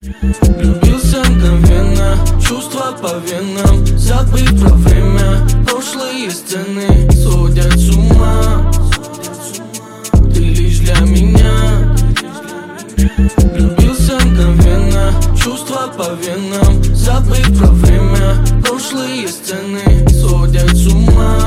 Влюбился мгновенно, чувства по венам, забыв про время. Прошлые сцены сводят с ума. Ты лишь для меня. Влюбился мгновенно, чувства по венам, забыв про время. Прошлые сцены сводят с ума.